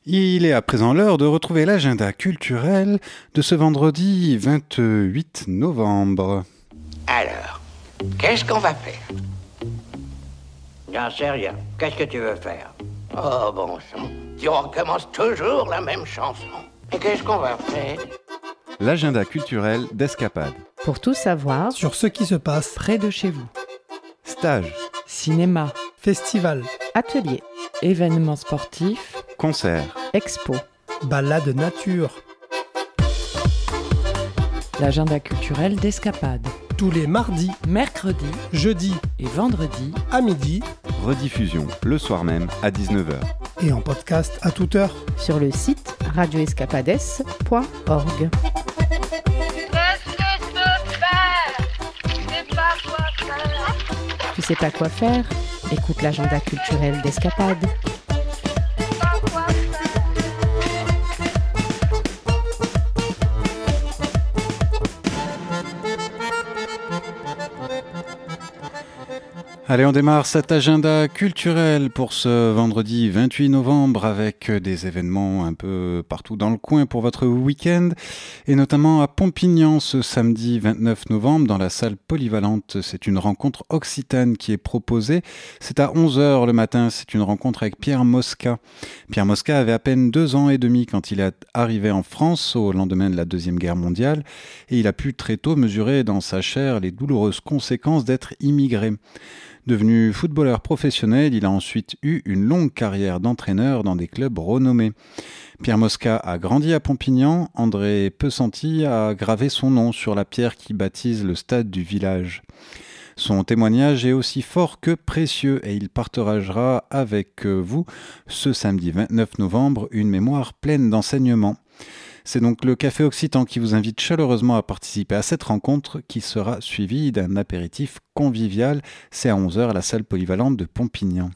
Il est à présent l'heure de retrouver l'agenda culturel de ce vendredi 28 novembre. Alors, qu'est-ce qu'on va faire? J'en sais rien. Qu'est-ce que tu veux faire? Oh bon sang, tu recommences toujours la même chanson. Et qu'est-ce qu'on va faire? L'agenda culturel d'Escapade. Pour tout savoir sur ce qui se passe près de chez vous. Stage, Cinéma, festival, atelier, événements sportifs, concert, expo. balade nature, L'agenda culturel d'Escapade. tous les mardis, Mercredi jeudis et vendredi à midi rediffusion le soir même à 19h. et en podcast à toute heure. sur le site radioescapades.org. Qu'est-ce que je peux faire? Je sais pas quoi faire. Tu sais pas quoi faire? Écoute l'agenda culturel d'Escapade. Pas quoi faire. Allez, on démarre cet agenda culturel pour ce vendredi 28 novembre avec des événements un peu partout dans le coin pour votre week-end et notamment à Pompignan ce samedi 29 novembre dans la salle polyvalente. C'est une rencontre occitane qui est proposée. C'est à 11h le matin. C'est une rencontre avec Pierre Mosca. Pierre Mosca avait à peine 2 ans et demi quand il est arrivé en France au lendemain de la Deuxième Guerre mondiale et il a pu très tôt mesurer dans sa chair les douloureuses conséquences d'être immigré. Devenu footballeur professionnel, il a ensuite eu une longue carrière d'entraîneur dans des clubs renommés. Pierre Mosca a grandi à Pompignan. André Pessanti a gravé son nom sur la pierre qui baptise le stade du village. Son témoignage est aussi fort que précieux et il partagera avec vous ce samedi 29 novembre une mémoire pleine d'enseignements. C'est donc le Café Occitan qui vous invite chaleureusement à participer à cette rencontre qui sera suivie d'un apéritif convivial. C'est à 11h à la salle polyvalente de Pompignan.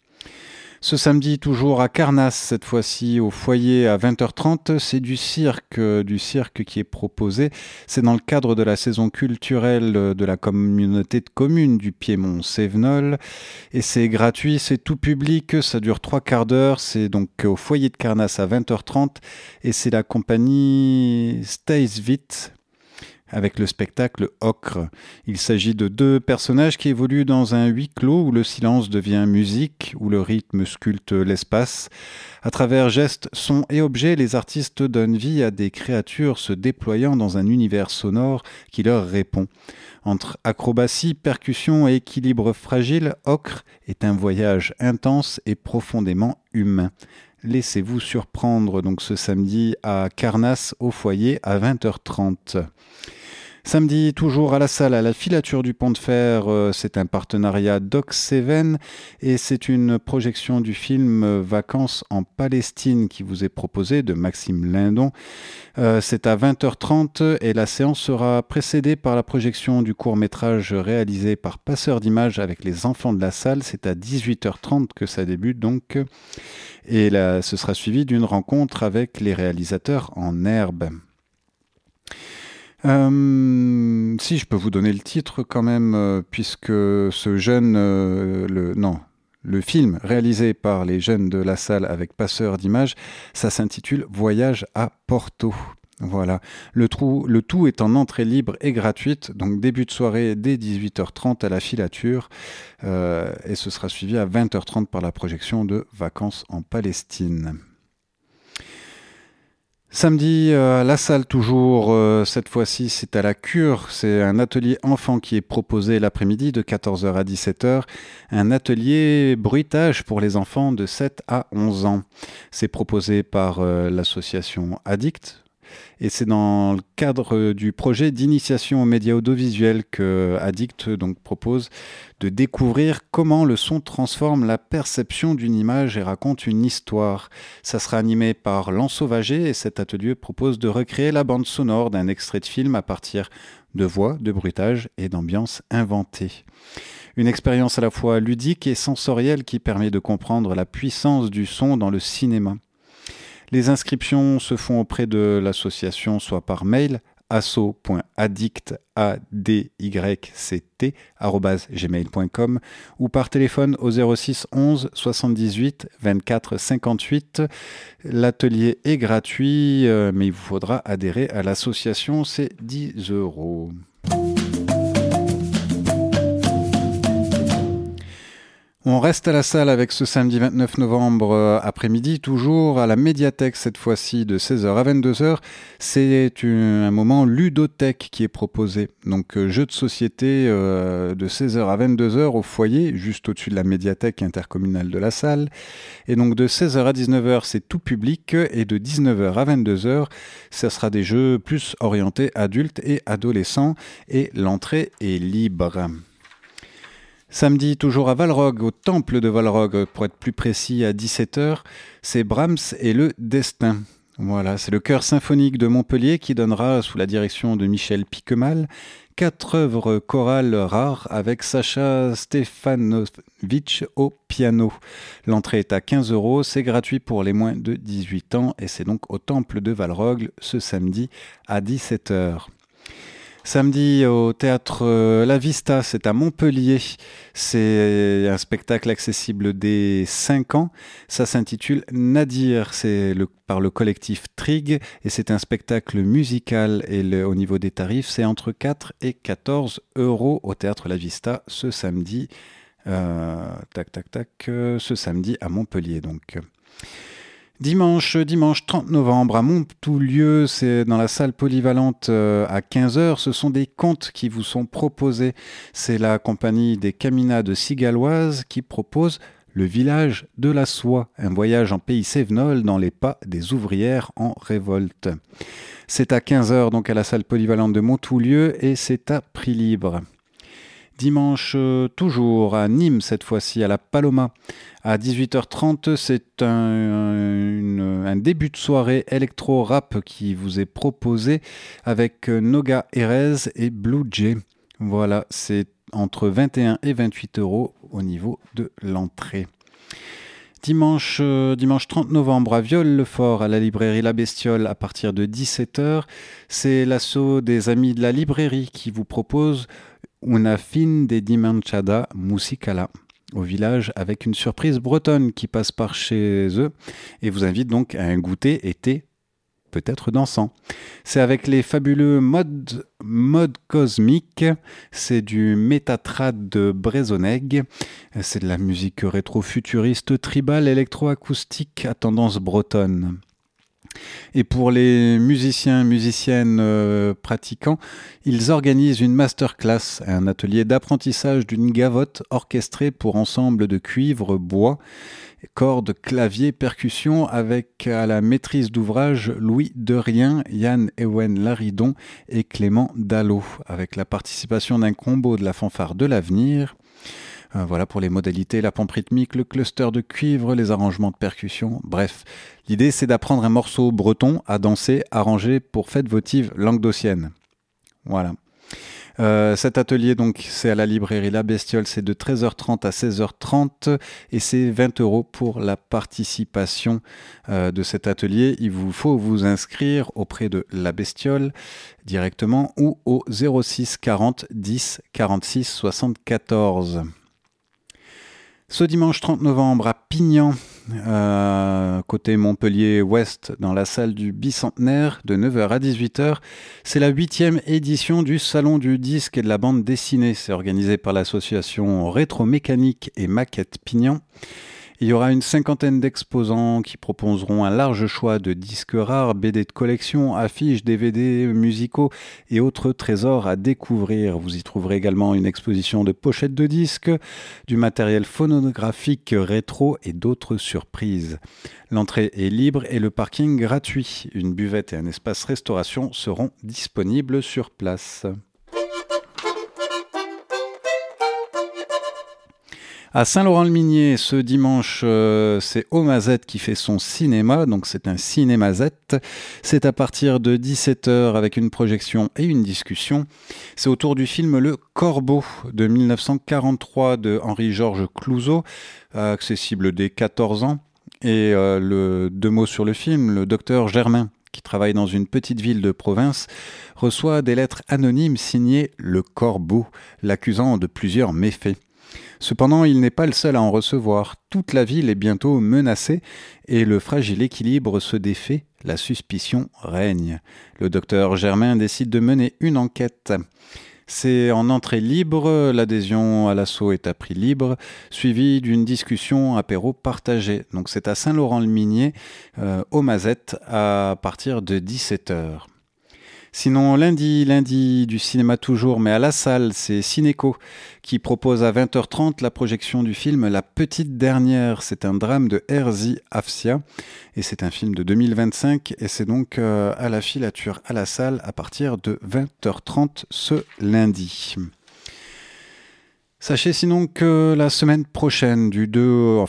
Ce samedi, toujours à Carnasse, cette fois-ci au foyer à 20h30, c'est du cirque qui est proposé. C'est dans le cadre de la saison culturelle de la communauté de communes du Piémont-Cévenol. Et c'est gratuit, c'est tout public, ça dure 3 quarts d'heure. C'est donc au foyer de Carnasse à 20h30 et c'est la compagnie Staysvit avec le spectacle Ocre. Il s'agit de 2 personnages qui évoluent dans un huis clos où le silence devient musique, où le rythme sculpte l'espace. À travers gestes, sons et objets, les artistes donnent vie à des créatures se déployant dans un univers sonore qui leur répond. Entre acrobatie, percussion et équilibre fragile, Ocre est un voyage intense et profondément humain. Laissez-vous surprendre donc ce samedi à Carnasse au foyer à 20h30. Samedi, toujours à la salle, à la filature du Pont de Fer, c'est un partenariat Doc7 et c'est une projection du film Vacances en Palestine qui vous est proposé de Maxime Lindon. C'est à 20h30 et la séance sera précédée par la projection du court-métrage réalisé par Passeur d'images avec les enfants de la salle. C'est à 18h30 que ça débute donc. Et là, ce sera suivi d'une rencontre avec les réalisateurs en herbe. Si je peux vous donner le titre quand même, puisque ce jeune, le film réalisé par les jeunes de la salle avec Passeur d'images, ça s'intitule Voyage à Porto. Voilà. Le tout est en entrée libre et gratuite, donc début de soirée dès 18h30 à la filature, et ce sera suivi à 20h30 par la projection de Vacances en Palestine. Samedi, à la salle toujours, cette fois-ci c'est à la Cure, c'est un atelier enfant qui est proposé l'après-midi de 14h à 17h, un atelier bruitage pour les enfants de 7 à 11 ans. C'est proposé par l'association Addict. Et c'est dans le cadre du projet d'initiation aux médias audiovisuels que Addict donc propose de découvrir comment le son transforme la perception d'une image et raconte une histoire. Ça sera animé par l'Ensauvager et cet atelier propose de recréer la bande sonore d'un extrait de film à partir de voix, de bruitage et d'ambiance inventées. Une expérience à la fois ludique et sensorielle qui permet de comprendre la puissance du son dans le cinéma. Les inscriptions se font auprès de l'association soit par mail asso.adyct@gmail.com ou par téléphone au 06 11 78 24 58. L'atelier est gratuit, mais il vous faudra adhérer à l'association, c'est 10 €. On reste à la salle avec ce samedi 29 novembre après-midi, toujours à la médiathèque cette fois-ci de 16h à 22h. C'est un moment ludothèque qui est proposé. Donc jeu de société de 16h à 22h au foyer, juste au-dessus de la médiathèque intercommunale de la salle. Et donc de 16h à 19h, c'est tout public et de 19h à 22h, ça sera des jeux plus orientés adultes et adolescents et l'entrée est libre. Samedi, toujours à Valrog, au temple de Valrog, pour être plus précis, à 17h, c'est Brahms et le Destin. Voilà, c'est le chœur symphonique de Montpellier qui donnera, sous la direction de Michel Piquemal, 4 œuvres chorales rares avec Sacha Stefanovic au piano. L'entrée est à 15 €, c'est gratuit pour les moins de 18 ans et c'est donc au temple de Valrog ce samedi à 17h. Samedi au théâtre La Vista, c'est à Montpellier. C'est un spectacle accessible dès 5 ans. Ça s'intitule Nadir, par le collectif Trig et c'est un spectacle musical et au niveau des tarifs, c'est entre 4 et 14 € au théâtre La Vista ce samedi. Ce samedi à Montpellier donc. Dimanche 30 novembre à Montoulieu, c'est dans la salle polyvalente à 15h. Ce sont des contes qui vous sont proposés. C'est la compagnie des Caminades Cigaloises qui propose Le village de la soie, un voyage en pays cévenol dans les pas des ouvrières en révolte. C'est à 15h donc à la salle polyvalente de Montoulieu et c'est à prix libre. Dimanche, toujours à Nîmes, cette fois-ci, à la Paloma. À 18h30, c'est un début de soirée électro-rap qui vous est proposé avec Noga Erez et Blue Jay. Voilà, c'est entre 21 et 28 € au niveau de l'entrée. Dimanche 30 novembre à Viol-le-Fort, à la librairie La Bestiole, à partir de 17h, c'est l'assaut des amis de la librairie qui vous propose Una fin de dimanchada musicala au village avec une surprise bretonne qui passe par chez eux et vous invite donc à un goûter été peut-être dansant. C'est avec les fabuleux Mode Cosmique, c'est du Métatrad de Brezoneg, c'est de la musique rétro-futuriste tribale électroacoustique à tendance bretonne. Et pour les musiciennes pratiquants, ils organisent une masterclass, un atelier d'apprentissage d'une gavotte orchestrée pour ensemble de cuivre, bois, cordes, clavier, percussion, avec à la maîtrise d'ouvrage Louis Derrien, Yann Ewen Laridon et Clément Dallot, avec la participation d'un combo de la fanfare de l'avenir. Voilà pour les modalités, la pompe rythmique, le cluster de cuivre, les arrangements de percussion. Bref, l'idée c'est d'apprendre un morceau breton à danser, arrangé pour fête votive languedocienne. Voilà. Cet atelier, donc, c'est à la librairie La Bestiole, c'est de 13h30 à 16h30 et c'est 20 € pour la participation de cet atelier. Il vous faut vous inscrire auprès de La Bestiole directement ou au 06 40 10 46 74. Ce dimanche 30 novembre à Pignan, côté Montpellier-Ouest, dans la salle du Bicentenaire, de 9h à 18h, c'est la 8e édition du Salon du disque et de la bande dessinée. C'est organisé par l'association Rétro-Mécanique et Maquette Pignan. Il y aura une 50aine d'exposants qui proposeront un large choix de disques rares, BD de collection, affiches, DVD musicaux et autres trésors à découvrir. Vous y trouverez également une exposition de pochettes de disques, du matériel phonographique rétro et d'autres surprises. L'entrée est libre et le parking gratuit. Une buvette et un espace restauration seront disponibles sur place. À Saint-Laurent-le-Minier, ce dimanche, c'est Omazet qui fait son cinéma, donc c'est un cinémazet. C'est à partir de 17h avec une projection et une discussion. C'est autour du film Le Corbeau de 1943 de Henri-Georges Clouzot, accessible dès 14 ans. Et deux mots sur le film, le docteur Germain, qui travaille dans une petite ville de province, reçoit des lettres anonymes signées « Le Corbeau », l'accusant de plusieurs méfaits. Cependant, il n'est pas le seul à en recevoir. Toute la ville est bientôt menacée et le fragile équilibre se défait, la suspicion règne. Le docteur Germain décide de mener une enquête. C'est en entrée libre, l'adhésion à l'assaut est à prix libre, suivie d'une discussion apéro partagée. Donc c'est à Saint-Laurent-le-Minier, aux Mazettes, à partir de 17h. Sinon, lundi du cinéma toujours, mais à la salle, c'est Cinéco qui propose à 20h30 la projection du film La Petite Dernière. C'est un drame de Herzi Afsia et c'est un film de 2025 et c'est donc à la filature à la salle à partir de 20h30 ce lundi. Sachez sinon que la semaine prochaine, du 2 au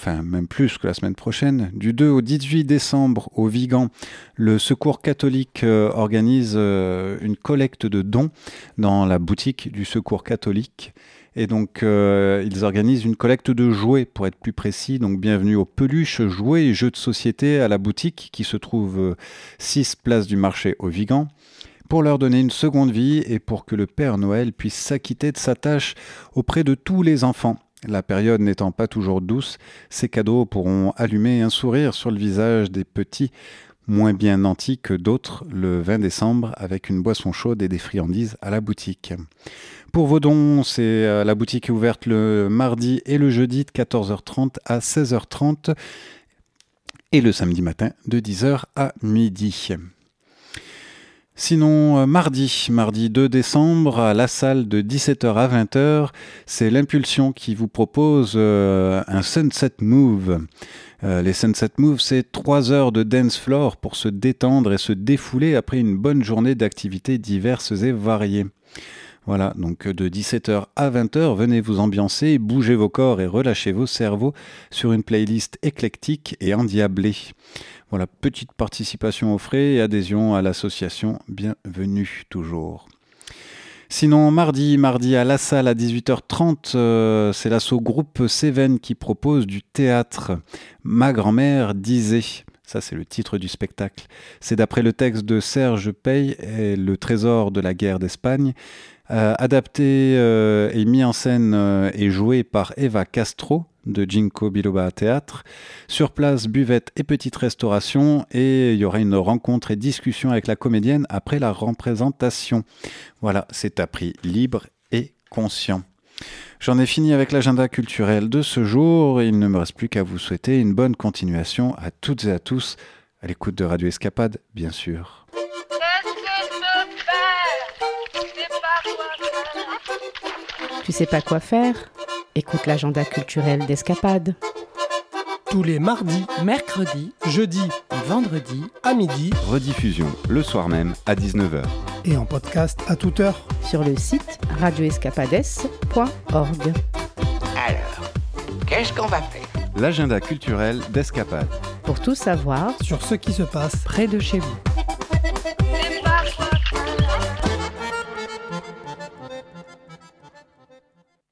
18 décembre au Vigan, le Secours catholique organise une collecte de dons dans la boutique du Secours catholique. Et donc, ils organisent une collecte de jouets, pour être plus précis. Donc, bienvenue aux peluches, jouets et jeux de société à la boutique qui se trouve 6 place du marché au Vigan, pour leur donner une seconde vie et pour que le Père Noël puisse s'acquitter de sa tâche auprès de tous les enfants. La période n'étant pas toujours douce, ces cadeaux pourront allumer un sourire sur le visage des petits, moins bien nantis que d'autres, le 20 décembre, avec une boisson chaude et des friandises à la boutique. Pour vos dons, la boutique est ouverte le mardi et le jeudi de 14h30 à 16h30 et le samedi matin de 10h à midi. Sinon, mardi 2 décembre, à la salle de 17h à 20h, c'est l'Impulsion qui vous propose un Sunset Move. Les Sunset Move, c'est 3 heures de dance floor pour se détendre et se défouler après une bonne journée d'activités diverses et variées. Voilà, donc de 17h à 20h, venez vous ambiancer, bougez vos corps et relâchez vos cerveaux sur une playlist éclectique et endiablée. Voilà, petite participation aux frais et adhésion à l'association, bienvenue toujours. Sinon, mardi à la salle à 18h30, c'est l'asso groupe Cévennes qui propose du théâtre. Ma grand-mère disait... Ça, c'est le titre du spectacle. C'est d'après le texte de Serge Pey et Le Trésor de la guerre d'Espagne, adapté et mis en scène et joué par Eva Castro de Ginkgo Biloba Théâtre. Sur place, buvette et petite restauration, et il y aura une rencontre et discussion avec la comédienne après la représentation. Voilà, c'est à prix libre et conscient. J'en ai fini avec l'agenda culturel de ce jour. Il ne me reste plus qu'à vous souhaiter une bonne continuation à toutes et à tous, à l'écoute de Radio Escapade, bien sûr. Qu'est-ce que je peux faire? Je sais pas quoi faire. Tu sais pas quoi faire? Écoute l'agenda culturel d'Escapade. Tous les mardis, mercredi, jeudis et vendredi à midi Rediffusion le soir même à 19h. et en podcast à toute heure. Sur le site radioescapades.org. Alors, qu'est-ce qu'on va faire? L'agenda culturel d'Escapade. Pour tout savoir, Sur ce qui se passe près de chez vous.